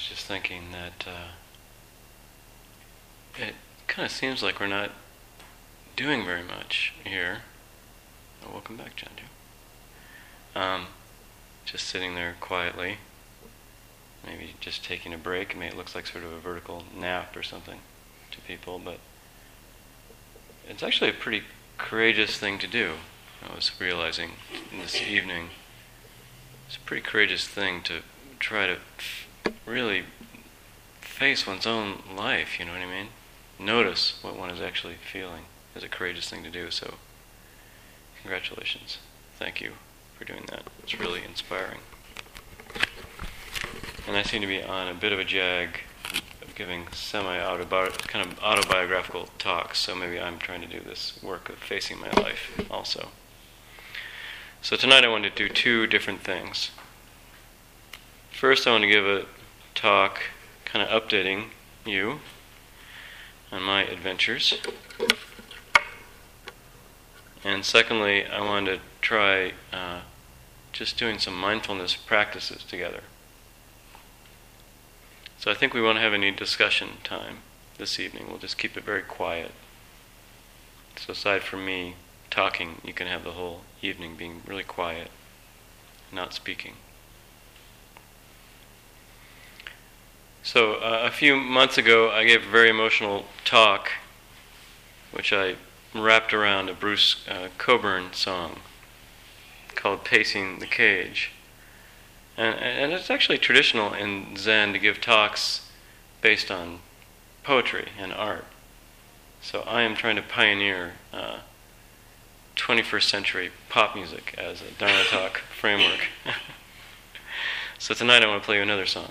was just thinking that it kind of seems like we're not doing very much here. Oh, welcome back, John Joe. Just sitting there quietly, maybe just taking a break. I mean, it looks like sort of a vertical nap or something to people, but it's actually a pretty courageous thing to do. I was realizing this evening, it's a pretty courageous thing to try to really face one's own life, you know what I mean? Notice what one is actually feeling is a courageous thing to do, so congratulations. Thank you for doing that. It's really inspiring. And I seem to be on a bit of a jag of giving kind of autobiographical talks, so maybe I'm trying to do this work of facing my life also. So tonight I want to do two different things. First I want to give a talk kind of updating you on my adventures. And secondly, I want to try just doing some mindfulness practices together. So I think we won't have any discussion time this evening. We'll just keep it very quiet. So aside from me talking, you can have the whole evening being really quiet, not speaking. So a few months ago, I gave a very emotional talk, which I wrapped around a Bruce Cockburn song called Pacing the Cage. And it's actually traditional in Zen to give talks based on poetry and art. So I am trying to pioneer 21st century pop music as a Dharma talk framework. So tonight I want to play you another song.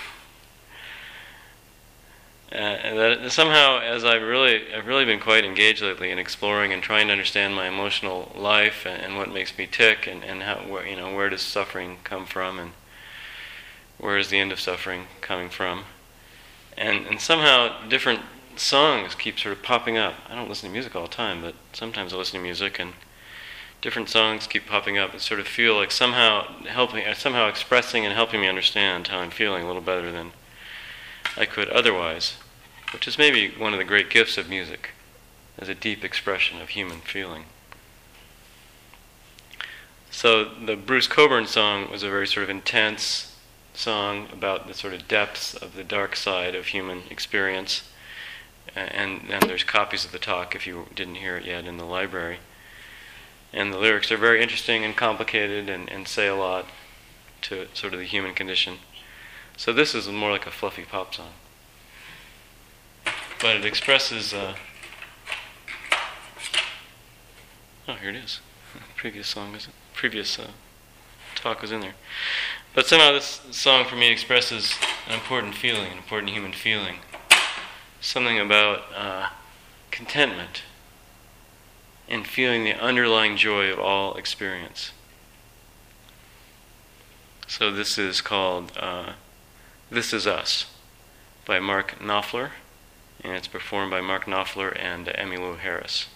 And that somehow, as I've really been quite engaged lately in exploring and trying to understand my emotional life and what makes me tick and how, where does suffering come from and where is the end of suffering coming from, and somehow different songs keep sort of popping up. I don't listen to music all the time, but sometimes I listen to music and different songs keep popping up and sort of feel like somehow expressing and helping me understand how I'm feeling a little better than I could otherwise, which is maybe one of the great gifts of music, as a deep expression of human feeling. So the Bruce Cockburn song was a very sort of intense song about the sort of depths of the dark side of human experience, and there's copies of the talk if you didn't hear it yet in the library. And the lyrics are very interesting and complicated and say a lot to sort of the human condition. So this is more like a fluffy pop song. But it expresses... oh, here it is. Previous talk was in there. But somehow this song for me expresses an important feeling, an important human feeling. Something about contentment and feeling the underlying joy of all experience. So this is called... This Is Us by Mark Knopfler, and it's performed by Mark Knopfler and Emmylou Harris.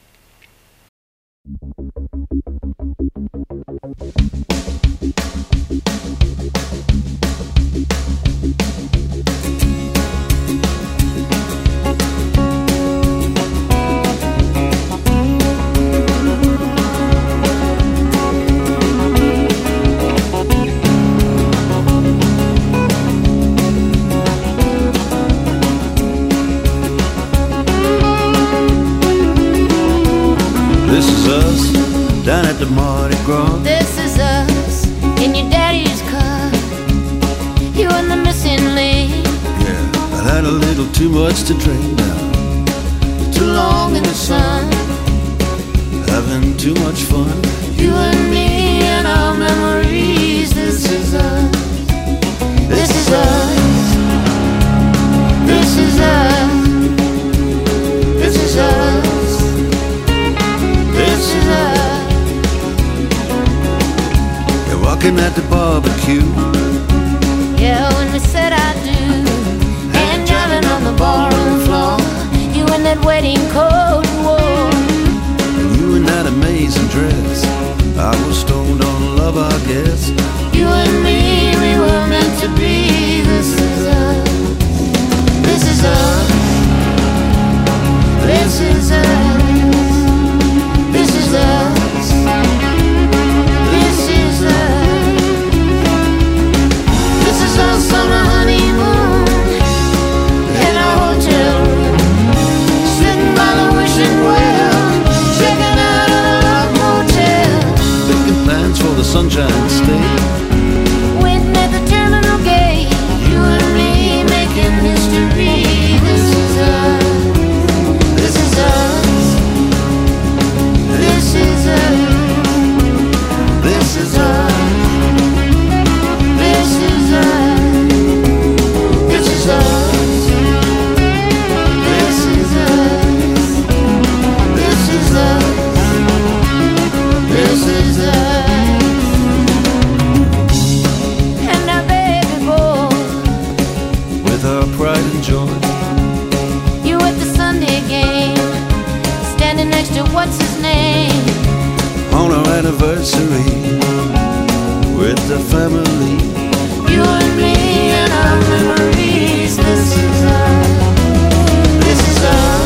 This is us down at the Mardi Gras. This is us in your daddy's car. You and the missing link. Yeah, I had a little too much to drink now. Too long in the sun. Having too much fun. You and me and our memories. This is us. This is us. This is us. This is us. This is us. You're walking at the barbecue. Yeah, when we said I do. And driving on the barroom floor. You in that wedding coat you wore. And you in that amazing dress. I was stoned on love, I guess. You and me, we were meant to be. This is us. is us. This is us. This is us. This is us. This is us on a honeymoon in a hotel room, sitting by the wishing well, checking out of the Love Motel, Making plans for the Sunshine State. waiting at the terminal gate. You and me making history. This is us. This is us. This is us. This is us. This is us. This is us. This is us. This is us. This is us. And our baby boy, With our pride and joy. you at the Sunday game, standing next to what's his name. On our anniversary. With the family. You and me and our memories. This is us. This is us.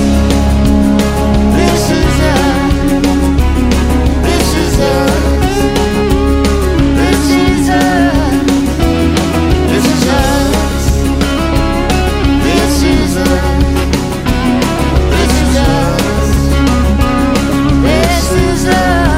This is us. This is us. This is us. This is us. This is us. This is us. This is us.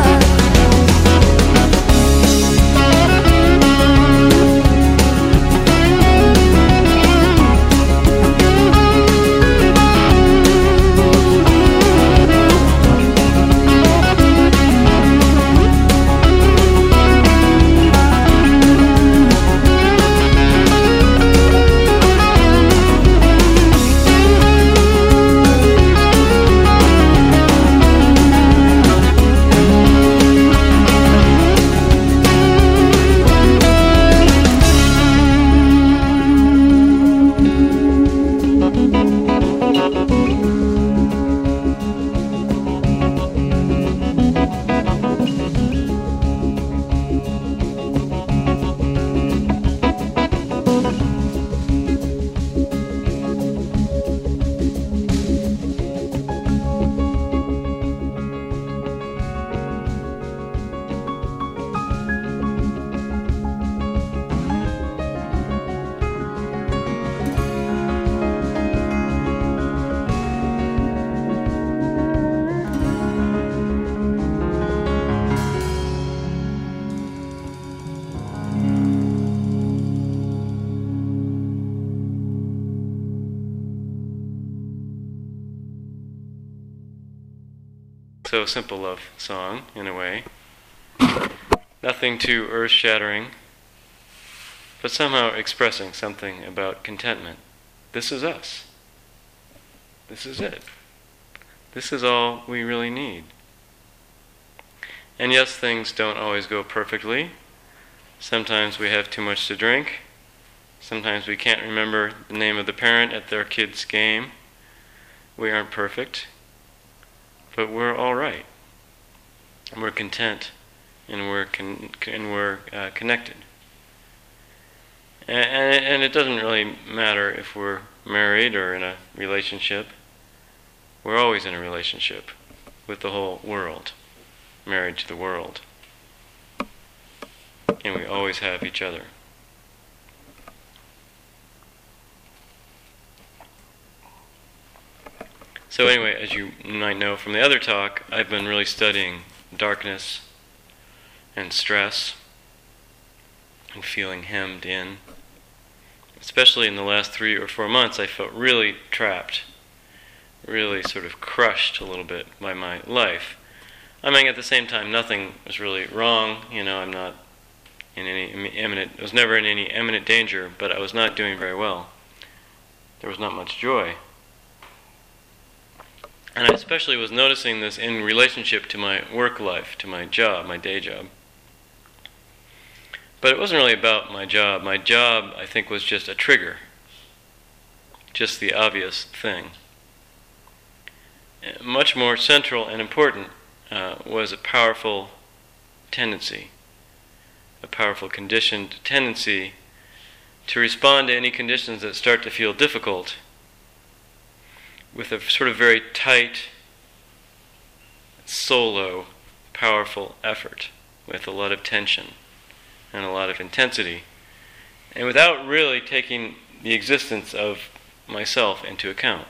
So simple love song, in a way. Nothing too earth-shattering, but somehow expressing something about contentment. This is us. This is it. This is all we really need. And yes, things don't always go perfectly. Sometimes we have too much to drink. Sometimes we can't remember the name of the parent at their kid's game. We aren't perfect, but we're all right. And we're content, and we're connected. And it doesn't really matter if we're married or in a relationship. We're always in a relationship with the whole world, married to the world. And we always have each other. So anyway, as you might know from the other talk, I've been really studying darkness and stress and feeling hemmed in. Especially in the last 3 or 4 months, I felt really trapped, really sort of crushed a little bit by my life. I mean, at the same time, nothing was really wrong. You know, I'm not in any I was never in any imminent danger, but I was not doing very well. There was not much joy. And I especially was noticing this in relationship to my work life, to my job, my day job. But it wasn't really about my job. My job, I think, was just a trigger. Just the obvious thing. Much more central and important was a powerful tendency, a powerful conditioned tendency to respond to any conditions that start to feel difficult with a sort of very tight, solo, powerful effort, with a lot of tension and a lot of intensity, and without really taking the existence of myself into account.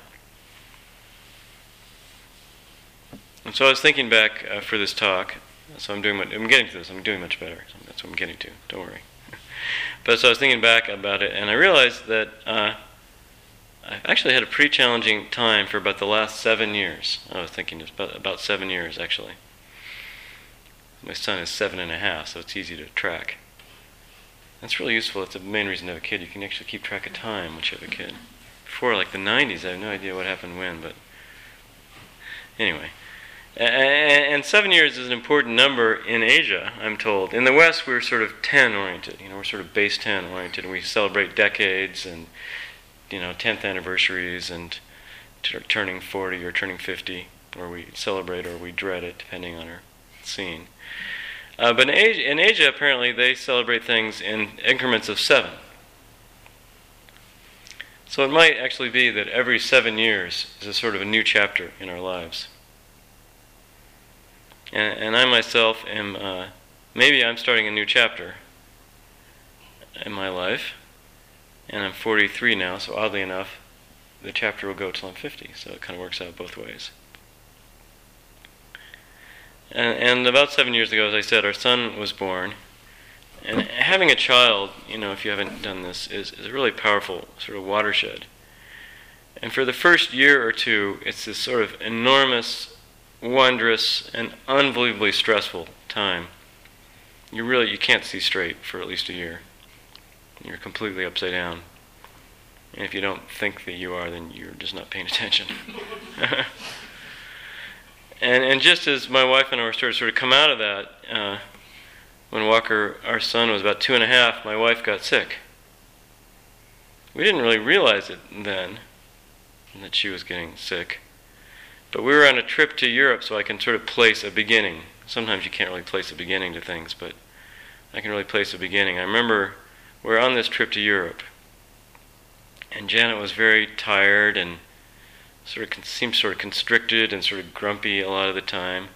And so I was thinking back for this talk. So I'm getting to this. I'm doing much better. So that's what I'm getting to. Don't worry. But so I was thinking back about it, and I realized that I actually had a pretty challenging time for about the last 7 years. I was thinking it's about 7 years, actually. My son is 7.5, so it's easy to track. That's really useful. It's the main reason to have a kid. You can actually keep track of time once you have a kid. Before, like the 90s, I have no idea what happened when, but anyway. And 7 years is an important number in Asia, I'm told. In the West, we're sort of 10-oriented. We're sort of base 10-oriented, and we celebrate decades and 10th anniversaries and turning 40 or turning 50, or we celebrate or we dread it, depending on our scene. But in Asia, apparently, they celebrate things in increments of 7. So it might actually be that every 7 years is a sort of a new chapter in our lives. And I myself am, maybe I'm starting a new chapter in my life, and I'm 43 now, so oddly enough, the chapter will go till I'm 50, so it kind of works out both ways. And about 7 years ago, as I said, our son was born, and having a child, if you haven't done this, is a really powerful sort of watershed. And for the first year or two, it's this sort of enormous, wondrous, and unbelievably stressful time. You can't see straight for at least a year. You're completely upside down. And if you don't think that you are, then you're just not paying attention. and just as my wife and I were sort of come out of that, when Walker, our son, was about 2.5, my wife got sick. We didn't really realize it then, that she was getting sick. But we were on a trip to Europe, so I can sort of place a beginning. Sometimes you can't really place a beginning to things, but I can really place a beginning. I remember we were on this trip to Europe, and Janet was very tired and seemed sort of constricted and sort of grumpy a lot of the time.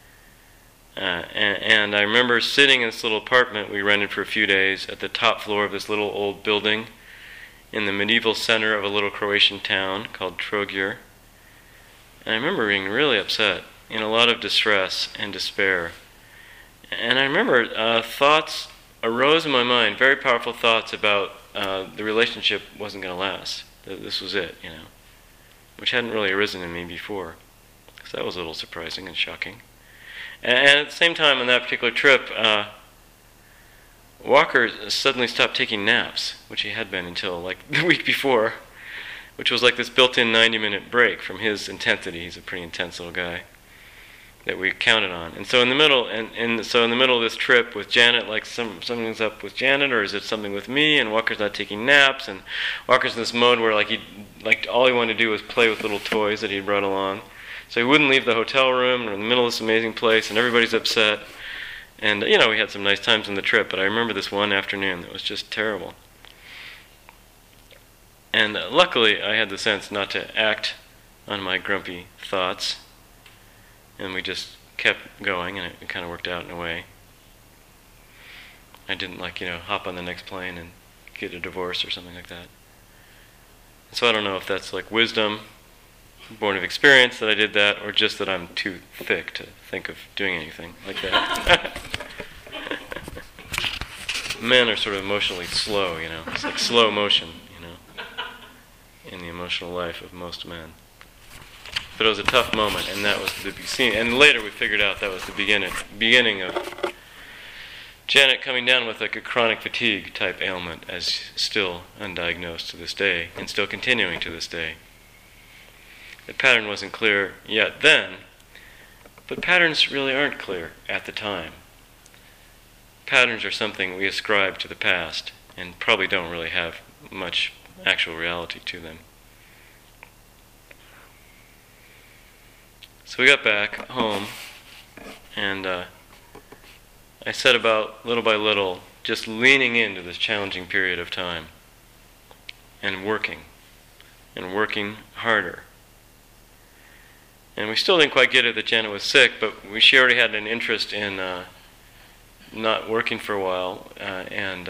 And I remember sitting in this little apartment we rented for a few days at the top floor of this little old building in the medieval center of a little Croatian town called Trogir. And I remember being really upset, in a lot of distress and despair. And I remember thoughts arose in my mind, very powerful thoughts about the relationship wasn't going to last. That this was it, which hadn't really arisen in me before. So that was a little surprising and shocking. And at the same time, on that particular trip, Walker suddenly stopped taking naps, which he had been until like the week before, which was like this built-in 90-minute break from his intensity. He's a pretty intense little guy that we counted on. And so in the middle, so in the middle of this trip with Janet, like something's up with Janet, or is it something with me? And Walker's not taking naps, and Walker's in this mode where all he wanted to do was play with little toys that he'd brought along. So he wouldn't leave the hotel room. We're in the middle of this amazing place, and everybody's upset. And we had some nice times on the trip, but I remember this one afternoon that was just terrible. And luckily, I had the sense not to act on my grumpy thoughts. And we just kept going, and it kind of worked out in a way. I didn't hop on the next plane and get a divorce or something like that. So I don't know if that's like wisdom, born of experience that I did that, or just that I'm too thick to think of doing anything like that. Men are sort of emotionally slow, It's like slow motion, in the emotional life of most men. But it was a tough moment, and that was the beginning. And later we figured out that was the beginning of Janet coming down with like a chronic fatigue type ailment, as still undiagnosed to this day, and still continuing to this day. The pattern wasn't clear yet then, but patterns really aren't clear at the time. Patterns are something we ascribe to the past, and probably don't really have much actual reality to them. So we got back home, and I set about, little by little, just leaning into this challenging period of time, and working harder, And we still didn't quite get it that Janet was sick, but she already had an interest in not working for a while and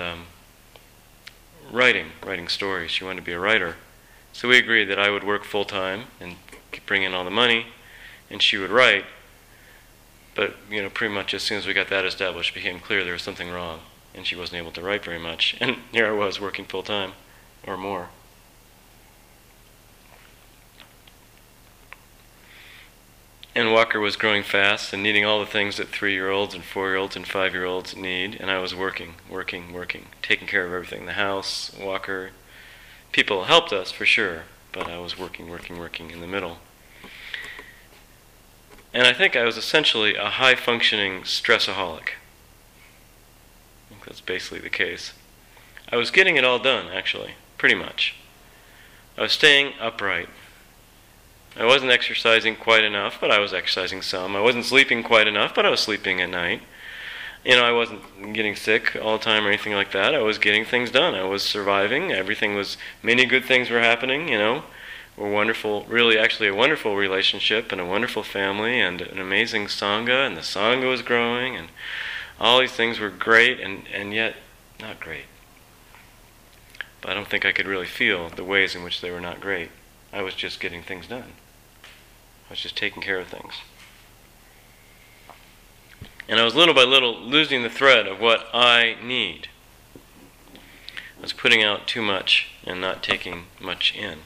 writing stories. She wanted to be a writer. So we agreed that I would work full-time and bring in all the money, and she would write. But, pretty much as soon as we got that established, it became clear there was something wrong, and she wasn't able to write very much. And here I was working full-time, or more. And Walker was growing fast and needing all the things that 3-year-olds and 4-year-olds and 5-year-olds need, and I was working, taking care of everything. The house, Walker, people helped us for sure, but I was working in the middle. And I think I was essentially a high-functioning stressaholic. I think that's basically the case. I was getting it all done, actually, pretty much. I was staying upright. I wasn't exercising quite enough, but I was exercising some. I wasn't sleeping quite enough, but I was sleeping at night. I wasn't getting sick all the time or anything like that. I was getting things done. I was surviving. Many good things were happening, We're wonderful, really actually a wonderful relationship and a wonderful family and an amazing Sangha, and the Sangha was growing, and all these things were great and yet not great. But I don't think I could really feel the ways in which they were not great. I was just getting things done. I was just taking care of things. And I was little by little losing the thread of what I need. I was putting out too much and not taking much in.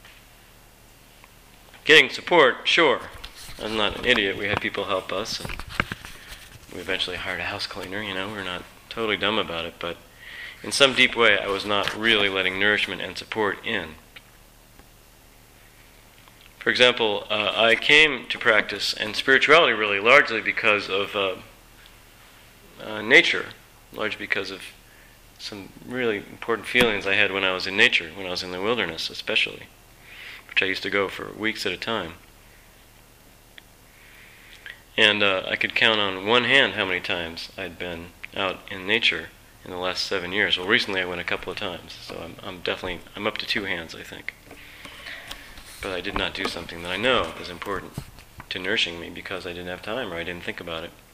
Getting support, sure. I'm not an idiot. We had people help us, and we eventually hired a house cleaner. We're not totally dumb about it, but in some deep way I was not really letting nourishment and support in. For example, I came to practice and spirituality really largely because of nature, largely because of some really important feelings I had when I was in nature, when I was in the wilderness especially, which I used to go for weeks at a time. And I could count on one hand how many times I'd been out in nature in the last 7 years. Well, recently I went a couple of times, so I'm up to 2 hands, I think. But I did not do something that I know is important to nourishing me because I didn't have time or I didn't think about it.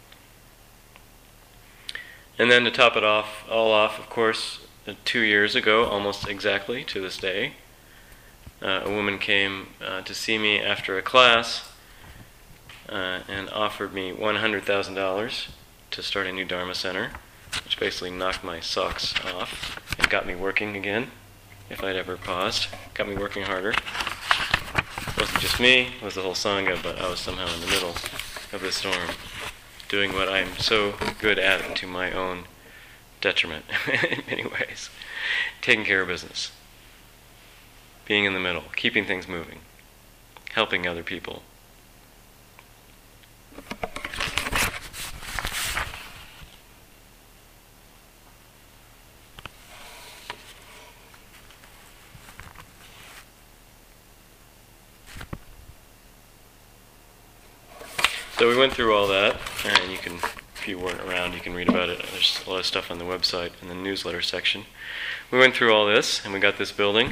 And then to top it all off, of course, 2 years ago, almost exactly to this day, a woman came to see me after a class and offered me $100,000 to start a new Dharma center, which basically knocked my socks off and got me working again, if I'd ever paused. Got me working harder. It wasn't just me, it was the whole Sangha, but I was somehow in the middle of the storm, doing what I'm so good at to my own detriment in many ways. Taking care of business. Being in the middle, keeping things moving, helping other people. So we went through all that, and you can, if you weren't around, you can read about it. There's a lot of stuff on the website in the newsletter section. We went through all this, and we got this building,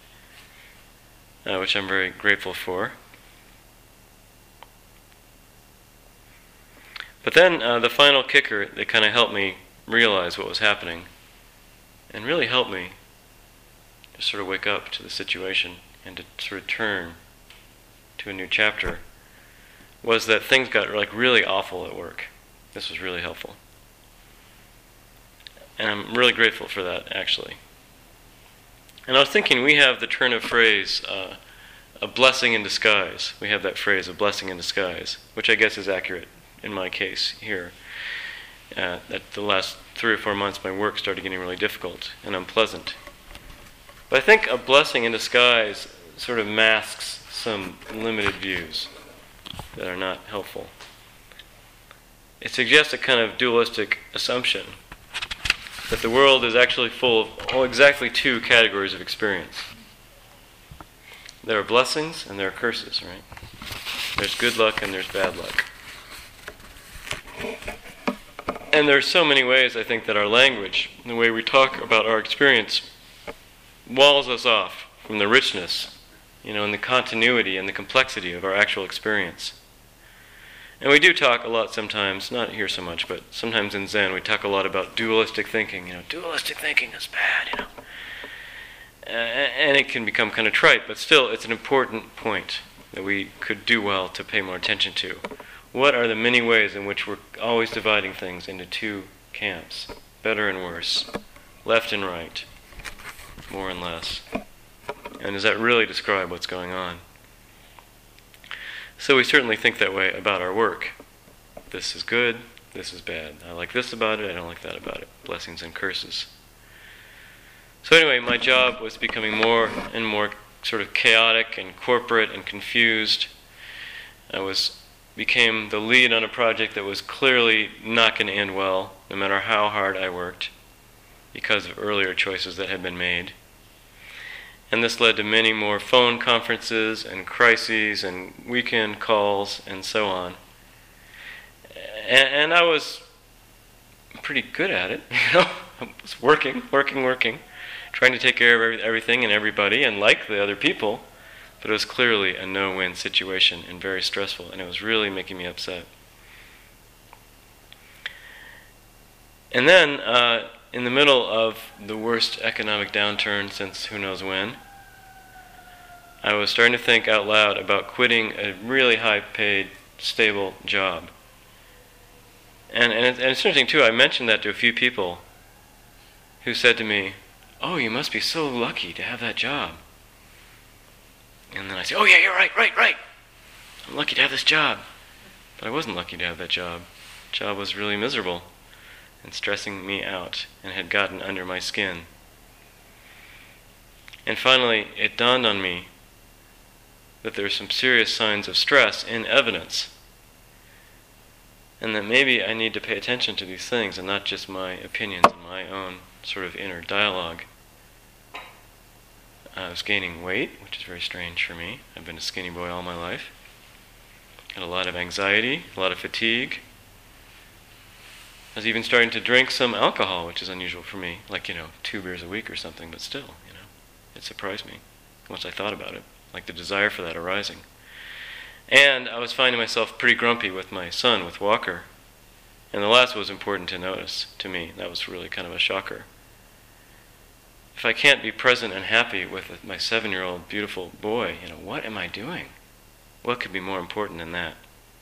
which I'm very grateful for. But then the final kicker that kind of helped me realize what was happening, and really helped me to sort of wake up to the situation and to sort of turn to a new chapter, was that things got really awful at work. This was really helpful. And I'm really grateful for that, actually. And I was thinking, we have the turn of phrase, a blessing in disguise. We have that phrase, a blessing in disguise, which I guess is accurate in my case here. That the last 3 or 4 months my work started getting really difficult and unpleasant. But I think a blessing in disguise sort of masks some limited views that are not helpful. It suggests a kind of dualistic assumption that the world is actually full of exactly 2 categories of experience. There are blessings and there are curses, right? There's good luck and there's bad luck. And there's so many ways, I think, that our language, the way we talk about our experience, walls us off from the richness in the continuity and the complexity of our actual experience. And we do talk a lot sometimes, not here so much, but sometimes in Zen we talk a lot about dualistic thinking. Dualistic thinking is bad, and it can become kind of trite, but still it's an important point that we could do well to pay more attention to. What are the many ways in which we're always dividing things into two camps, better and worse, left and right, more and less? And does that really describe what's going on? So we certainly think that way about our work. This is good, this is bad. I like this about it, I don't like that about it. Blessings and curses. So anyway, my job was becoming more and more sort of chaotic and corporate and confused. I became the lead on a project that was clearly not going to end well, no matter how hard I worked, because of earlier choices that had been made. And this led to many more phone conferences and crises and weekend calls and so on. And I was pretty good at it, I was working, trying to take care of everything and everybody and like the other people, but it was clearly a no-win situation and very stressful, and it was really making me upset. And then, in the middle of the worst economic downturn since who knows when, I was starting to think out loud about quitting a really high-paid, stable job. And it's interesting, too, I mentioned that to a few people who said to me, "Oh, you must be so lucky to have that job." And then I say, "Oh yeah, you're right. I'm lucky to have this job." But I wasn't lucky to have that job. The job was really miserable and stressing me out and had gotten under my skin. And finally, it dawned on me that there were some serious signs of stress in evidence, and that maybe I need to pay attention to these things and not just my opinions and my own sort of inner dialogue. I was gaining weight, which is very strange for me. I've been a skinny boy all my life. Had a lot of anxiety, a lot of fatigue. I was even starting to drink some alcohol, which is unusual for me, like, 2 beers a week or something, but still, it surprised me once I thought about it, like the desire for that arising. And I was finding myself pretty grumpy with my son, with Walker. And the last was important to notice to me. That was really kind of a shocker. If I can't be present and happy with my 7-year-old beautiful boy, what am I doing? What could be more important than that?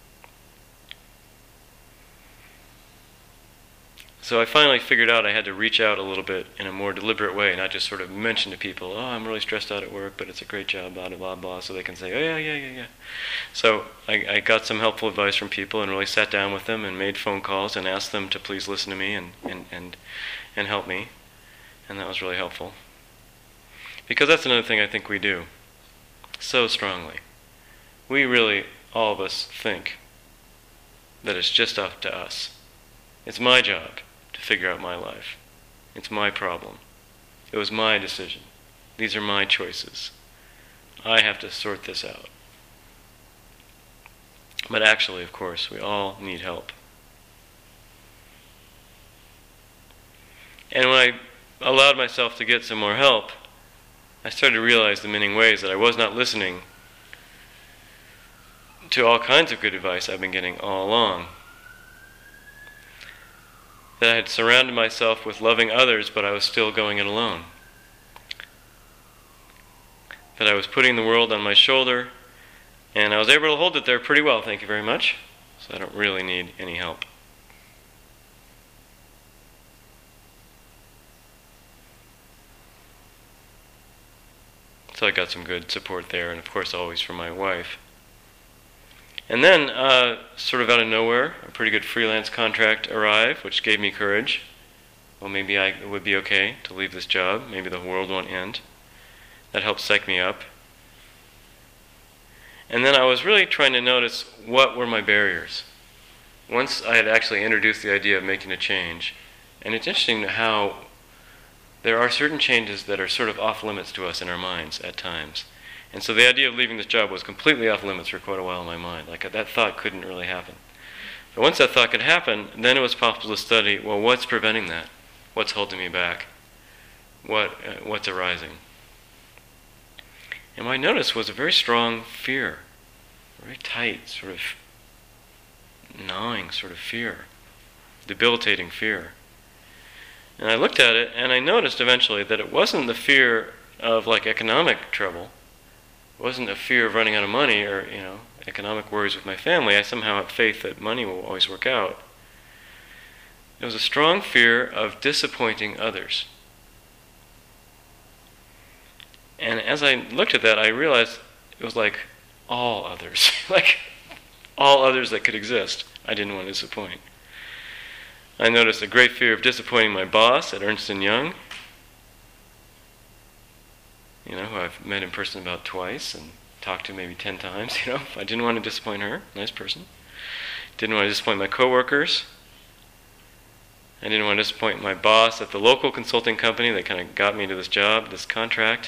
So I finally figured out I had to reach out a little bit in a more deliberate way, not just sort of mention to people, "Oh, I'm really stressed out at work, but it's a great job, blah, blah, blah," so they can say, "Oh, yeah. So I got some helpful advice from people and really sat down with them and made phone calls and asked them to please listen to me and help me. And that was really helpful. Because that's another thing I think we do so strongly. We really, all of us, think that it's just up to us. It's my job to figure out my life. It's my problem. It was my decision. These are my choices. I have to sort this out. But actually, of course, we all need help. And when I allowed myself to get some more help, I started to realize the many ways that I was not listening to all kinds of good advice I've been getting all along. That I had surrounded myself with loving others, but I was still going it alone. That I was putting the world on my shoulder, and I was able to hold it there pretty well, thank you very much. So I don't really need any help. So I got some good support there, and of course always from my wife. And then, sort of out of nowhere, a pretty good freelance contract arrived, which gave me courage. Well, maybe it would be okay to leave this job. Maybe the world won't end. That helped psych me up. And then I was really trying to notice what were my barriers. Once I had actually introduced the idea of making a change, and it's interesting how there are certain changes that are sort of off limits to us in our minds at times. And so the idea of leaving this job was completely off limits for quite a while in my mind. Like that thought couldn't really happen. But once that thought could happen, then it was possible to study, well, what's preventing that? What's holding me back? What's arising? And what I noticed was a very strong fear, very tight, sort of gnawing sort of fear, debilitating fear. And I looked at it, and I noticed eventually that it wasn't the fear of like economic trouble. It wasn't a fear of running out of money or, economic worries with my family. I somehow have faith that money will always work out. It was a strong fear of disappointing others. And as I looked at that, I realized it was like all others. Like all others that could exist, I didn't want to disappoint. I noticed a great fear of disappointing my boss at Ernst & Young, who I've met in person about twice and talked to maybe 10 times. I didn't want to disappoint her, nice person. Didn't want to disappoint my coworkers. I didn't want to disappoint my boss at the local consulting company that kind of got me to this job, this contract.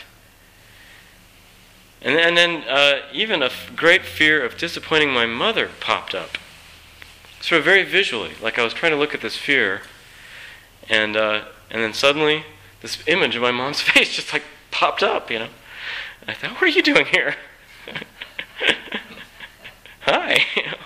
And then even a great fear of disappointing my mother popped up. Sort of very visually, like I was trying to look at this fear, and then suddenly this image of my mom's face just like popped up, And I thought, what are you doing here? Hi.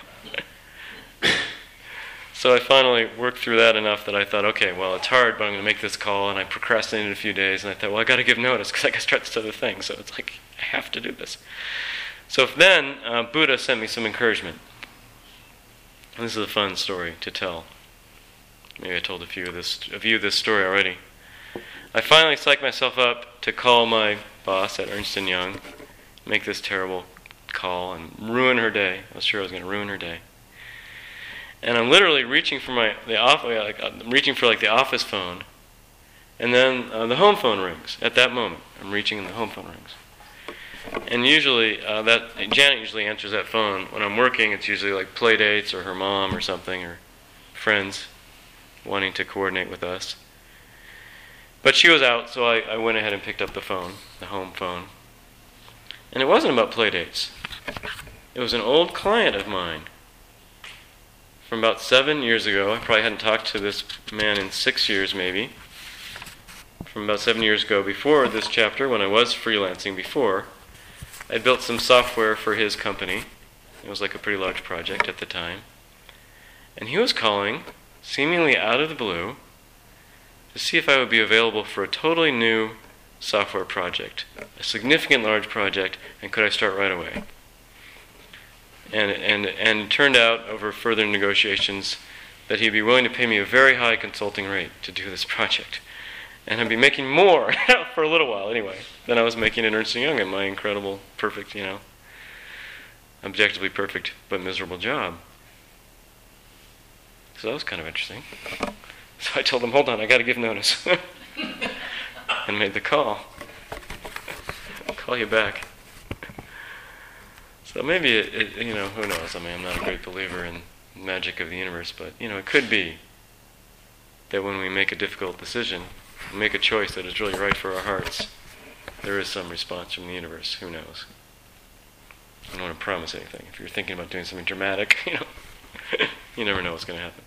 So I finally worked through that enough that I thought, okay, well, it's hard, but I'm going to make this call, and I procrastinated a few days, and I thought, well, I got to give notice, because I got to start this other thing, so it's like, I have to do this. So then, Buddha sent me some encouragement. And this is a fun story to tell. Maybe I told a few of you this story already. I finally psyched myself up to call my boss at Ernst & Young, make this terrible call, and ruin her day. I was sure I was going to ruin her day. And I'm literally reaching for the office phone, and then the home phone rings. At that moment, I'm reaching and the home phone rings. And usually, Janet usually answers that phone when I'm working. It's usually like play dates or her mom or something, or friends wanting to coordinate with us. But she was out, so I went ahead and picked up the phone, the home phone. And it wasn't about play dates. It was an old client of mine from about 7 years ago. I probably hadn't talked to this man in 6 years maybe. From about 7 years ago, before this chapter, when I was freelancing before, I built some software for his company. It was like a pretty large project at the time. And he was calling, seemingly out of the blue, to see if I would be available for a totally new software project, a significant large project, and could I start right away. And it turned out, over further negotiations, that he'd be willing to pay me a very high consulting rate to do this project. And I'd be making more, for a little while anyway, than I was making at Ernst & Young in my incredible, perfect, objectively perfect but miserable job. So that was kind of interesting. So I told him, hold on, I got to give notice. And made the call. I'll call you back. So maybe who knows? I mean, I'm not a great believer in magic of the universe, but, it could be that when we make a difficult decision, make a choice that is really right for our hearts, there is some response from the universe. Who knows? I don't want to promise anything. If you're thinking about doing something dramatic, you never know what's going to happen.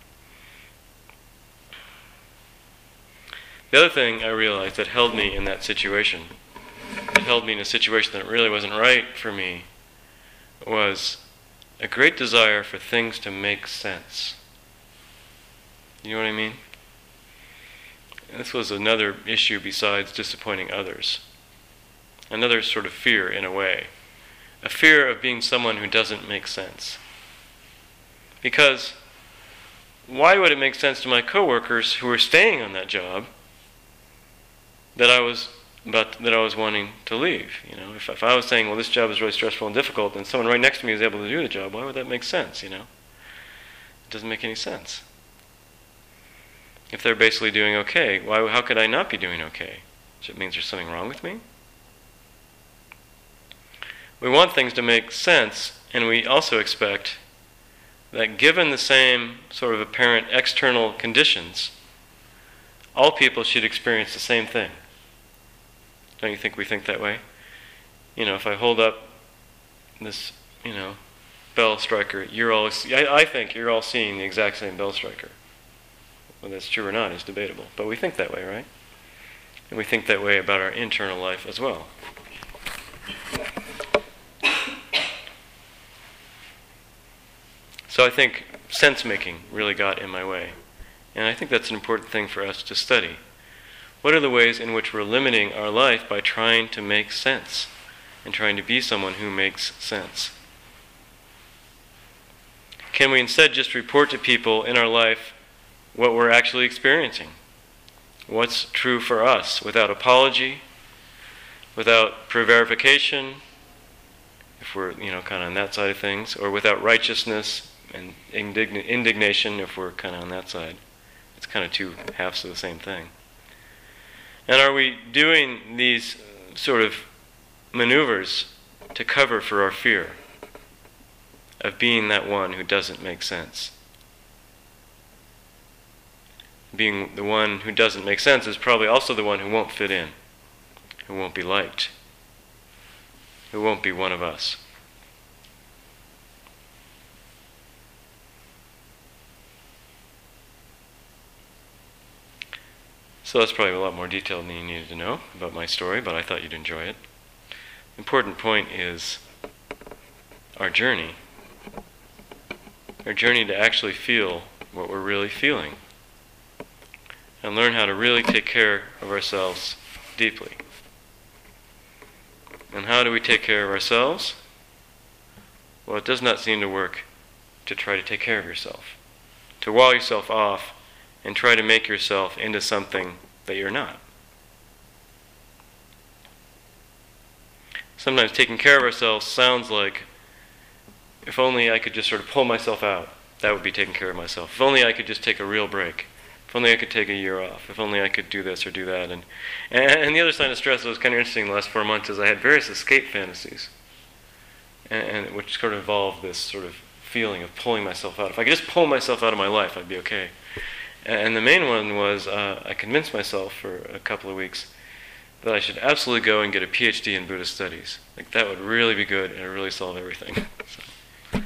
The other thing I realized that held me in that situation, that held me in a situation that really wasn't right for me, was a great desire for things to make sense. You know what I mean? This was another issue besides disappointing others. Another sort of fear, in a way. A fear of being someone who doesn't make sense. Because why would it make sense to my coworkers who were staying on that job that I was wanting to leave? If I was saying, well, this job is really stressful and difficult, and someone right next to me is able to do the job, why would that make sense? It doesn't make any sense. If they're basically doing okay, how could I not be doing okay? So it means there's something wrong with me? We want things to make sense, and we also expect that given the same sort of apparent external conditions, all people should experience the same thing. Don't you think we think that way? If I hold up this, bell striker, I think you're all seeing the exact same bell striker. Whether that's true or not is debatable. But we think that way, right? And we think that way about our internal life as well. So I think sense-making really got in my way. And I think that's an important thing for us to study. What are the ways in which we're limiting our life by trying to make sense and trying to be someone who makes sense? Can we instead just report to people in our life what we're actually experiencing? What's true for us, without apology, without prevarication, if we're, kind of on that side of things, or without righteousness and indignation, if we're kind of on that side? It's kind of two halves of the same thing. And are we doing these sort of maneuvers to cover for our fear of being that one who doesn't make sense? Being the one who doesn't make sense is probably also the one who won't fit in, who won't be liked, who won't be one of us. So that's probably a lot more detail than you needed to know about my story, but I thought you'd enjoy it. The important point is our journey to actually feel what we're really feeling and learn how to really take care of ourselves deeply. And how do we take care of ourselves? Well, it does not seem to work to try to take care of yourself, to wall yourself off and try to make yourself into something that you're not. Sometimes taking care of ourselves sounds like, if only I could just sort of pull myself out, that would be taking care of myself. If only I could just take a real break. If only I could take a year off. If only I could do this or do that. And the other sign of stress that was kind of interesting the last 4 months is I had various escape fantasies, and which sort of involved this sort of feeling of pulling myself out. If I could just pull myself out of my life, I'd be okay. And the main one was I convinced myself for a couple of weeks that I should absolutely go and get a PhD in Buddhist studies. Like, that would really be good and it would really solve everything. So,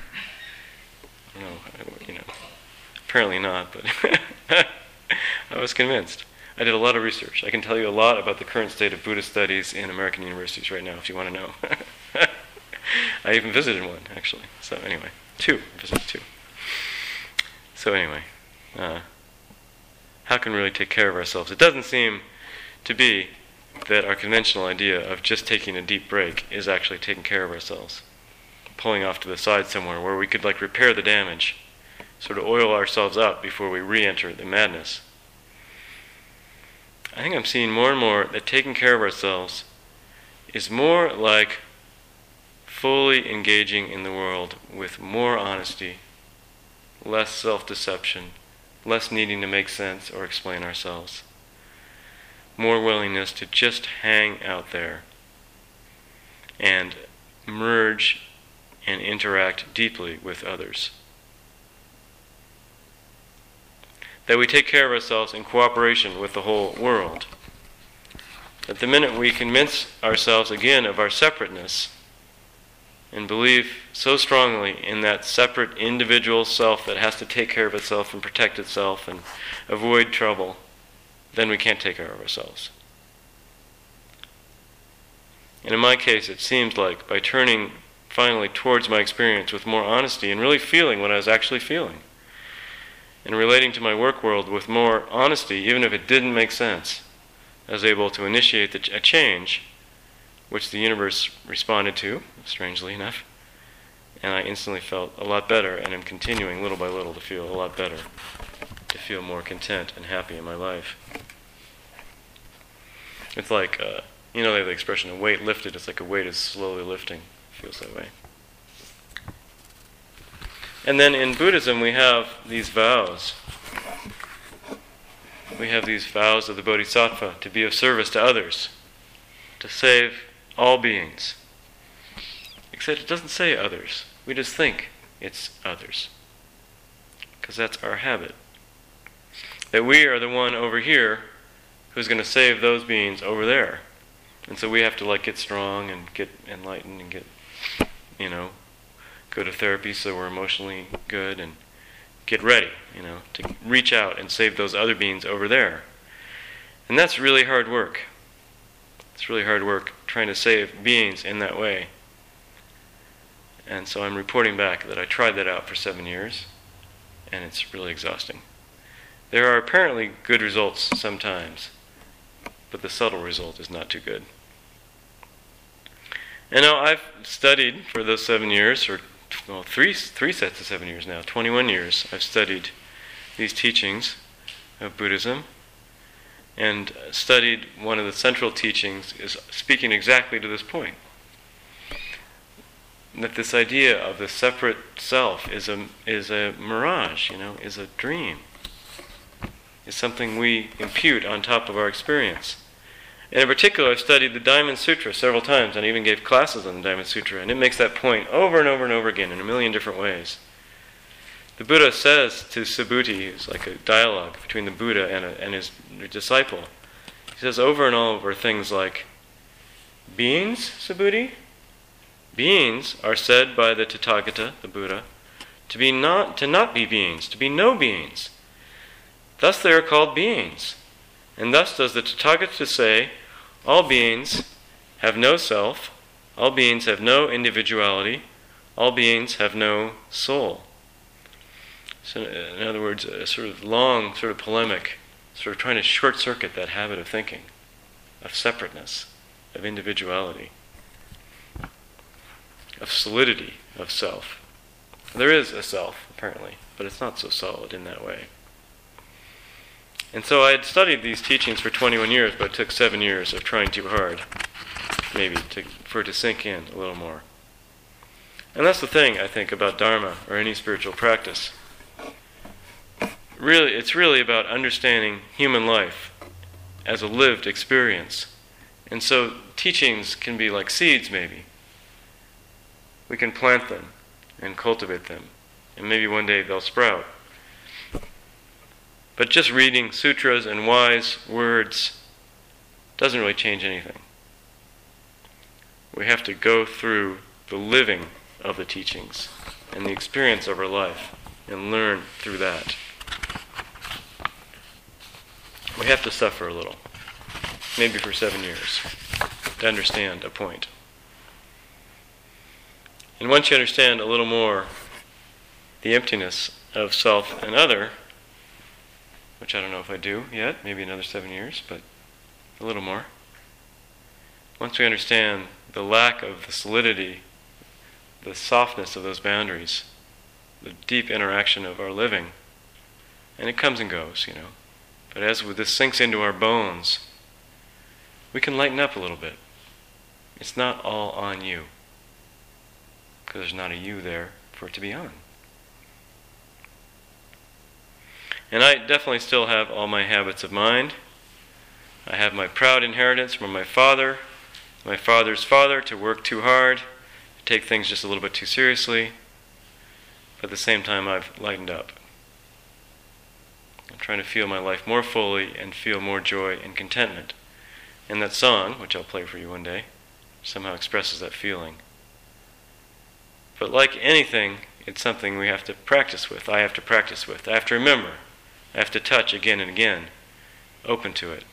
apparently not, but I was convinced. I did a lot of research. I can tell you a lot about the current state of Buddhist studies in American universities right now, if you want to know. I even visited one, actually. So anyway, I visited two. So anyway, how can we really take care of ourselves? It doesn't seem to be that our conventional idea of just taking a deep break is actually taking care of ourselves. Pulling off to the side somewhere where we could repair the damage, sort of oil ourselves up before we re-enter the madness. I think I'm seeing more and more that taking care of ourselves is more like fully engaging in the world with more honesty, less self-deception, less needing to make sense or explain ourselves, more willingness to just hang out there and merge and interact deeply with others. That we take care of ourselves in cooperation with the whole world. That the minute we convince ourselves again of our separateness and believe so strongly in that separate individual self that has to take care of itself and protect itself and avoid trouble, then we can't take care of ourselves. And in my case, it seems like by turning finally towards my experience with more honesty and really feeling what I was actually feeling, and relating to my work world with more honesty, even if it didn't make sense, I was able to initiate a change which the universe responded to, strangely enough, and I instantly felt a lot better, and am continuing little by little to feel a lot better, to feel more content and happy in my life. It's like, they have the expression, a weight lifted. It's like a weight is slowly lifting. It feels that way. And then in Buddhism we have these vows. We have these vows of the Bodhisattva to be of service to others, to save all beings. Except it doesn't say others. We just think it's others, because that's our habit. That we are the one over here who's going to save those beings over there. And so we have to get strong and get enlightened and get, go to therapy so we're emotionally good and get ready, to reach out and save those other beings over there. And that's really hard work. It's really hard work trying to save beings in that way. And so I'm reporting back that I tried that out for 7 years, and it's really exhausting. There are apparently good results sometimes, but the subtle result is not too good. And now I've studied for those 7 years, or three sets of 7 years now, 21 years, I've studied these teachings of Buddhism, and studied one of the central teachings is speaking exactly to this point. That this idea of the separate self is a mirage, is a dream. Is something we impute on top of our experience. And in particular, I've studied the Diamond Sutra several times, and I even gave classes on the Diamond Sutra, and it makes that point over and over and over again in a million different ways. The Buddha says to Subhuti, it's like a dialogue between the Buddha and his disciple, he says over and over things like, beings, Subhuti? Beings are said by the Tathagata, the Buddha, to not be beings, to be no beings. Thus they are called beings. And thus does the Tathagata say, all beings have no self, all beings have no individuality, all beings have no soul. So in other words, a sort of long sort of polemic, sort of trying to short-circuit that habit of thinking, of separateness, of individuality, of solidity of self. There is a self, apparently, but it's not so solid in that way. And so I had studied these teachings for 21 years, but it took 7 years of trying too hard, maybe, for it to sink in a little more. And that's the thing, I think, about Dharma or any spiritual practice. Really, it's really about understanding human life as a lived experience. And so teachings can be like seeds, maybe. We can plant them and cultivate them, and maybe one day they'll sprout. But just reading sutras and wise words doesn't really change anything. We have to go through the living of the teachings and the experience of our life and learn through that. We have to suffer a little, maybe for 7 years, to understand a point. And once you understand a little more the emptiness of self and other, which I don't know if I do yet, maybe another 7 years, but a little more. Once we understand the lack of the solidity, the softness of those boundaries, the deep interaction of our living, and it comes and goes, but as this sinks into our bones, we can lighten up a little bit. It's not all on you, because there's not a you there for it to be on. And I definitely still have all my habits of mind. I have my proud inheritance from my father's father, to work too hard, to take things just a little bit too seriously. But at the same time, I've lightened up. I'm trying to feel my life more fully and feel more joy and contentment. And that song, which I'll play for you one day, somehow expresses that feeling. But like anything, it's something we have to practice with. I have to practice with. I have to remember. I have to touch again and again, open to it.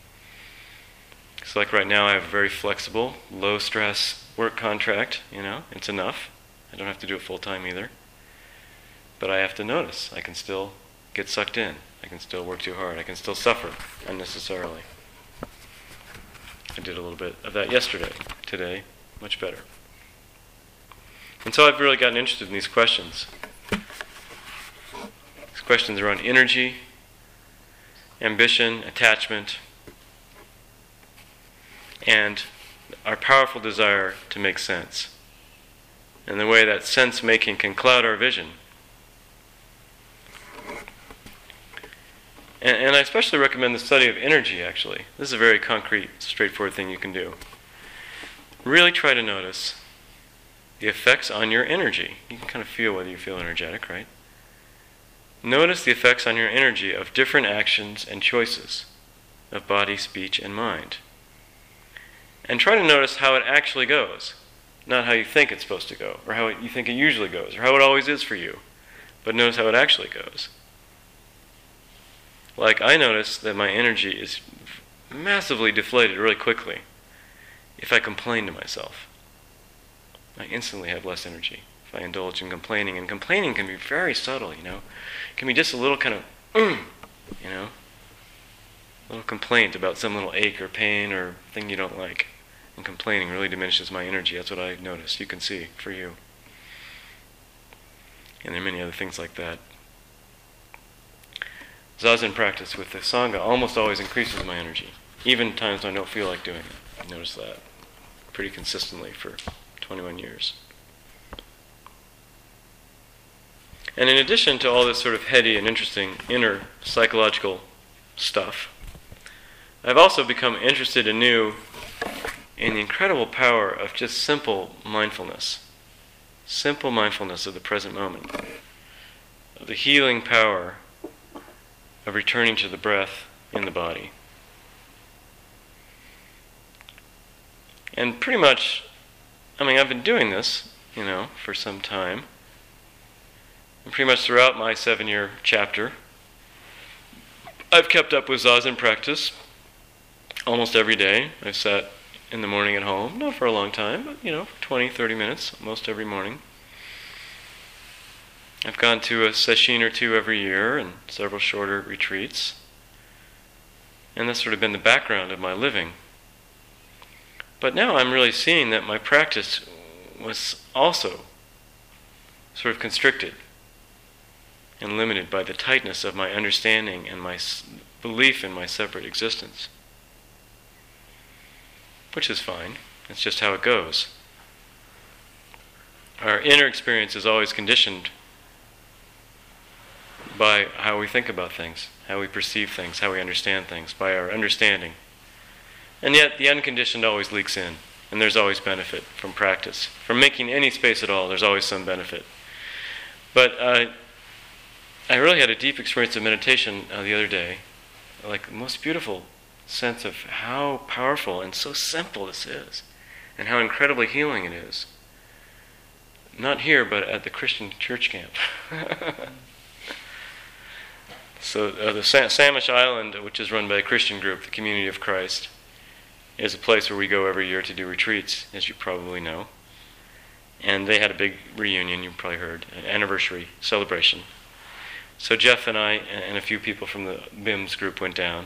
So like right now I have a very flexible, low-stress work contract, it's enough. I don't have to do it full-time either. But I have to notice. I can still get sucked in. I can still work too hard. I can still suffer unnecessarily. I did a little bit of that yesterday. Today, much better. And so I've really gotten interested in these questions. These questions around energy, ambition, attachment, and our powerful desire to make sense, and the way that sense-making can cloud our vision. And I especially recommend the study of energy, actually. This is a very concrete, straightforward thing you can do. Really try to notice the effects on your energy. You can kind of feel whether you feel energetic, right? Notice the effects on your energy of different actions and choices of body, speech, and mind. And try to notice how it actually goes. Not how you think it's supposed to go, or how you think it usually goes, or how it always is for you. But notice how it actually goes. Like, I notice that my energy is massively deflated really quickly if I complain to myself. I instantly have less energy if I indulge in complaining. And complaining can be very subtle, It can be just a little kind of, a little complaint about some little ache or pain or thing you don't like. And complaining really diminishes my energy. That's what I noticed. You can see for you. And there are many other things like that. Zazen practice with the Sangha almost always increases my energy, even times when I don't feel like doing it. I noticed that pretty consistently for 21 years. And in addition to all this sort of heady and interesting inner psychological stuff, I've also become interested anew in the incredible power of just simple mindfulness of the present moment, of the healing power of returning to the breath in the body. And pretty much, I've been doing this, for some time. And pretty much throughout my 7-year chapter, I've kept up with Zazen practice almost every day. I've sat in the morning at home, not for a long time, but 20, 30 minutes, most every morning. I've gone to a session or two every year and several shorter retreats. And that's sort of been the background of my living. But now I'm really seeing that my practice was also sort of constricted and limited by the tightness of my understanding and my belief in my separate existence. Which is fine. It's just how it goes. Our inner experience is always conditioned by how we think about things, how we perceive things, how we understand things, by our understanding. And yet the unconditioned always leaks in, and there's always benefit from practice. From making any space at all, there's always some benefit. But I really had a deep experience of meditation the other day, like the most beautiful sense of how powerful and so simple this is, and how incredibly healing it is. Not here, but at the Christian church camp. So the Samish Island, which is run by a Christian group, the Community of Christ, is a place where we go every year to do retreats, as you probably know. And they had a big reunion, you probably heard, an anniversary celebration. So Jeff and I and a few people from the BIMS group went down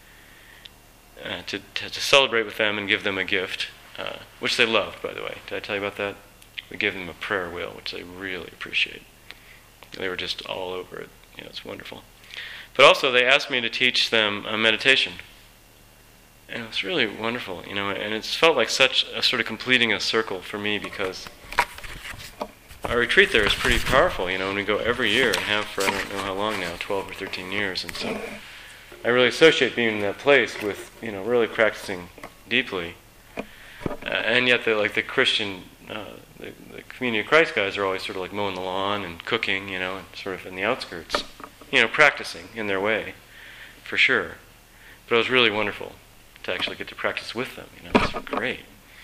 to celebrate with them and give them a gift, which they loved, by the way. Did I tell you about that? We gave them a prayer wheel, which they really appreciate. They were just all over it. It's wonderful. But also they asked me to teach them meditation. And it was really wonderful, and it's felt like such a sort of completing a circle for me, because our retreat there is pretty powerful, and we go every year and have for I don't know how long now, 12 or 13 years, and so I really associate being in that place with, really practicing deeply. And yet the Christian, the Community of Christ guys are always sort of like mowing the lawn and cooking, and sort of in the outskirts, practicing in their way, for sure. But it was really wonderful to actually get to practice with them, it's great.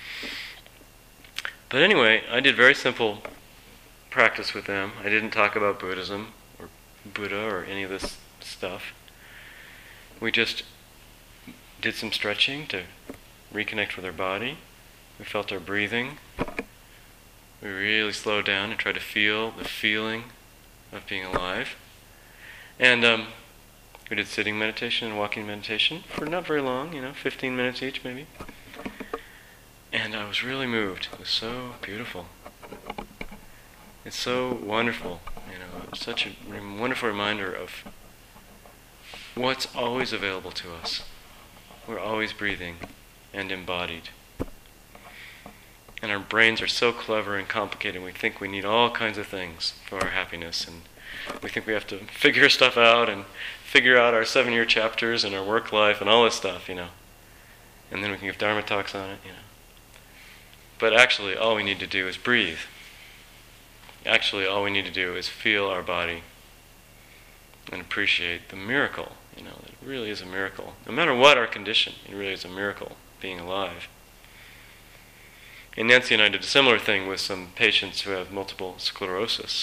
But anyway, I did very simple practice with them. I didn't talk about Buddhism or Buddha or any of this stuff. We just did some stretching to reconnect with our body. We felt our breathing. We really slowed down and tried to feel the feeling of being alive. And we did sitting meditation and walking meditation for not very long, 15 minutes each maybe. And I was really moved. It was so beautiful. It's so wonderful, it's such a wonderful reminder of what's always available to us. We're always breathing and embodied. And our brains are so clever and complicated. We think we need all kinds of things for our happiness, and we think we have to figure stuff out and figure out our 7-year chapters and our work life and all this stuff, and then we can give Dharma talks on it, But actually, all we need to do is breathe. Actually, all we need to do is feel our body and appreciate the miracle, that it really is a miracle. No matter what our condition, it really is a miracle, being alive. And Nancy and I did a similar thing with some patients who have multiple sclerosis.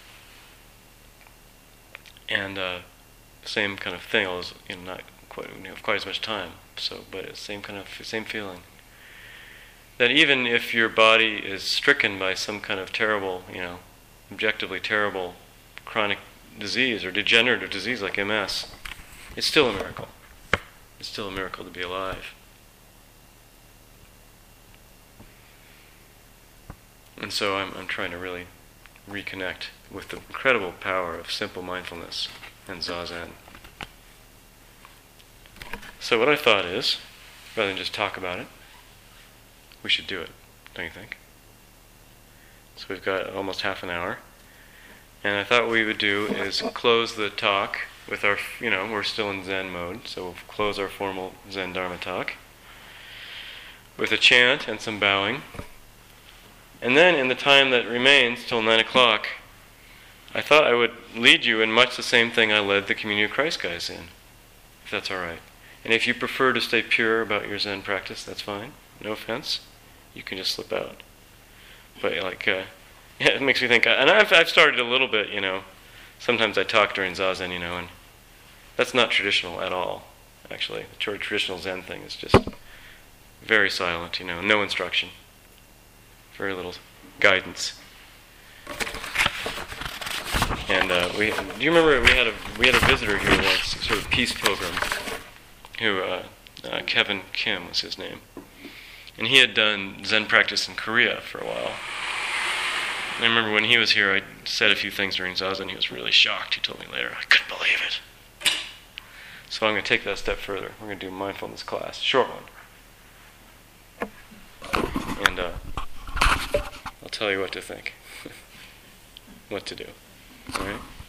And same kind of thing. I was not quite as much time, but it's same feeling. that even if your body is stricken by some kind of terrible, objectively terrible chronic disease or degenerative disease like MS, it's still a miracle. It's still a miracle to be alive. And so I'm trying to really reconnect with the incredible power of simple mindfulness and Zazen. So what I thought is, rather than just talk about it, we should do it, don't you think? So we've got almost half an hour. And I thought what we would do is close the talk with our, we're still in Zen mode, so we'll close our formal Zen Dharma talk with a chant and some bowing. And then in the time that remains till 9 o'clock, I thought I would lead you in much the same thing I led the Community of Christ guys in, if that's all right. And if you prefer to stay pure about your Zen practice, that's fine. No offense. You can just slip out. But it makes me think, and I've started a little bit, sometimes I talk during Zazen, and that's not traditional at all, actually. The traditional Zen thing is just very silent, no instruction. Very little guidance. And do you remember we had a visitor here once, sort of peace pilgrim, who Kevin Kim was his name, and he had done Zen practice in Korea for a while. And I remember when he was here, I said a few things during Zazen. He was really shocked. He told me later, I couldn't believe it. So I'm going to take that a step further. We're going to do a mindfulness class, short one, and I'll tell you what to think, what to do. All right?